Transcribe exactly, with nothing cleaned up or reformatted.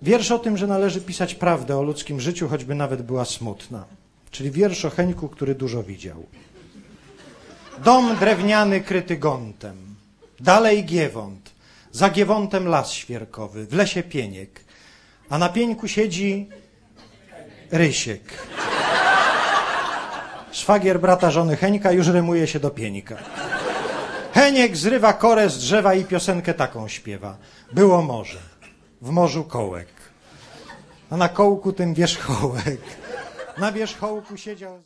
Wiersz o tym, że należy pisać prawdę o ludzkim życiu, choćby nawet była smutna. Czyli wiersz o Heńku, który dużo widział. Dom drewniany kryty gątem. Dalej Giewont. Za Giewontem las świerkowy. W lesie pieniek. A na pieńku siedzi Rysiek. Szwagier brata żony Heńka już rymuje się do pieńka. Heniek zrywa korę z drzewa i piosenkę taką śpiewa. Było morze. W morzu kołek. A na kołku tym wierzchołek. Na wierzchołku siedział...